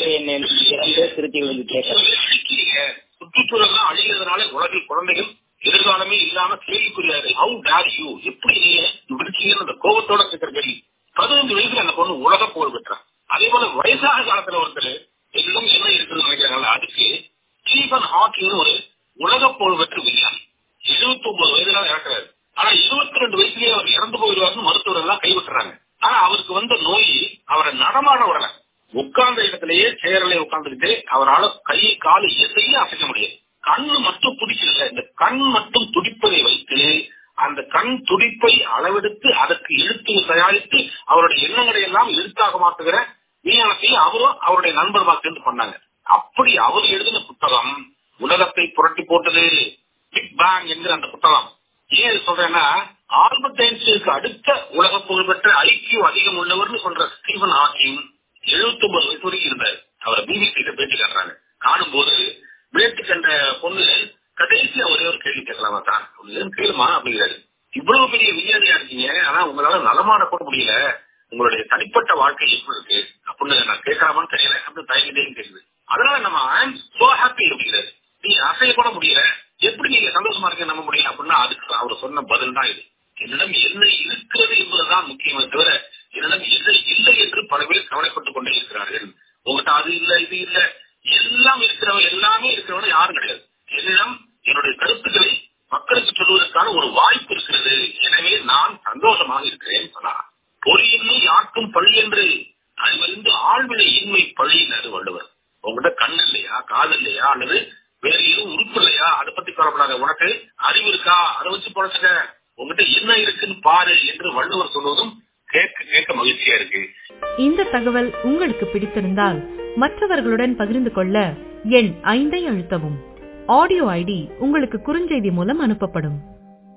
தேவை என்ன என்று திருத்திகள் வந்து கேட்கறாங்க. சுற்றுச்சூழல் அழிகிறதுனால உலகில் குழந்தைகள் எதிர்காலமே இல்லாம கேள்விக்குரியாது. ஹவு டேர் யூ, எப்படி நீங்க இருக்கீங்கன்னு அந்த கோபத்தோட கேட்கிற கேள்வி. 15 வயசுல அந்த பொண்ணு உலக புகழ் பெற்றான். அதே போல வயசாக காலத்துல ஒருத்தர் எல்லாம் என்ன இருக்குன்னு நினைக்கிறாங்கல்ல, அதுக்கு ஸ்டீபன் ஹாக்கிங் ஒரு உலக புகழ் பெற்ற விஞ்ஞானி 79 வயதுல இறக்குறாரு. ஆனா 22 வயசுலயே அவர் இறந்து போயிடுவாருன்னு மருத்துவர் எல்லாம் கைவிட்டுறாங்க. ஆனா அவருக்கு வந்த நோய் அவரை நடமாட விடல. உட்கார்ந்த இடத்திலேயே சேரலே உட்கார்ந்துக்கிட்டு அவரால் கை காலு எதையும் அசைக்க முடியாது. கண்ணு மட்டும் துடிக்கல. இந்த கண் மட்டும் துடிப்பதை வைத்து அந்த கண் துடிப்பை அளவெடுத்து அதற்கு எழுத்து தயாரித்து அவருடைய எண்ணங்களை எல்லாம் எழுத்தாக மாற்றுகிற விஞ்ஞானத்தையும் அவரும் அவருடைய நண்பர்களா சேர்ந்து பண்ணாங்க. அப்படி அவர் எழுதின புத்தகம் உலகத்தை புரட்டி போட்டது, பிக் பேங் என்கிற அந்த புத்தகம். ஏன் சொல்றேன்னா, ஆல்பர்ட் ஐன்ஸ்டீனுக்கு அடுத்த உலக புகழ்பெற்ற ஐக்கியூ அதிகம் உள்ளவர்னு சொல்ற ஸ்டீபன் ஹாக்கிங் 79 வயசு வரைக்கும் இருந்தார். அவரை பிபிசியில பேட்டி காட்டுறாங்க. காணும் போது பேட்டி கண்ட பொண்ணு கடைசியா ஒரே ஒரு கேள்வி கேட்கலாமா தான், கேளுமா அப்படிங்கிறாரு. இவ்வளவு பெரிய விஞ்ஞானியா இருக்கீங்க, ஆனா உங்களால நலமான கூட முடியல, உங்களுடைய தனிப்பட்ட வாழ்க்கை எப்படி இருக்கு அப்படின்னு நான் கேட்கலாமான்னு தெரியல அப்படின்னு தயங்கிட்டே கேட்குது. அதனால நம்ம ஐம் சோ ஹாப்பி அப்படிங்கிறாரு. நீங்க அசைய கூட முடியல, எப்படி நீங்க சந்தோஷமா இருக்க நம்ப முடியல அப்படின்னா அதுக்கு அவர் சொன்ன பதில் தான் இது. என்னிடம் என்ன இருக்கிறது என்பதுதான் முக்கியமே தவிர என்னிடம் என்ன இல்லை என்று பல பேர் கவலைப்பட்டுக் கொண்டே இருக்கிறார்கள். உங்கள்கிட்ட அது இல்ல இது இல்ல, எல்லாம் இருக்கிறவங்க எல்லாமே இருக்கிறவங்க யாரும் கிடையாது. என்னிடம் என்னுடைய கருத்துக்களை மக்களுக்கு சொல்வதற்கான ஒரு வாய்ப்பு இருக்கிறது, எனவே நான் சந்தோஷமாக இருக்கிறேன் சொன்னார். பொறியின்மை யாருக்கும் பழி என்று அறிவறிந்து ஆழ்வினை இன்மை பழியினர் வள்ளுவர். உங்ககிட்ட கண் இல்லையா, காது இல்லையா, அல்லது வேற எதுவும் உறுப்பு இல்லையா, அதை பத்தி கவலைப்படாத, உனக்கு அறிவு இருக்கா, அதை வச்சு பொழைச்சுக்க, உங்ககிட்ட என்ன இருக்குன்னு பாரு என்று வள்ளுவர் சொல்வதும் கேட்க கேட்க மகிழ்ச்சியா இருக்கு. இந்த தகவல் உங்களுக்கு பிடித்திருந்தால் மற்றவர்களுடன் பகிர்ந்து கொள்ள எண் 5 அழுத்தவும். ஆடியோ ஐடி உங்களுக்கு குறுஞ்செய்தி மூலம் அனுப்பப்படும்.